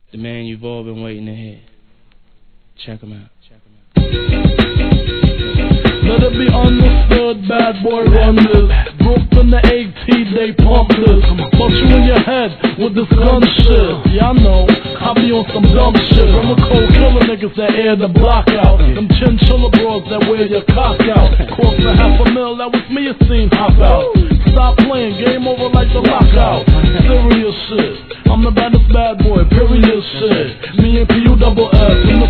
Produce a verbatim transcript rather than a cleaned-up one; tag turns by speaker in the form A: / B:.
A: The man you've all been waiting to hear. Check him out.
B: Let it be understood, bad boy run this. Broke in the AT, they pump this. Bust you in your head with this gun shit. Yeah, I know, I be on some dumb shit. I'm a cold killer niggas that air the block out. Them chinchilla bros that wear your cock out. Cost a half a mil, that was me a scene hop out. Stop playing, game over like the lockout. Serious shit, I'm the baddest bad boy, period shit. Me and P U double S in the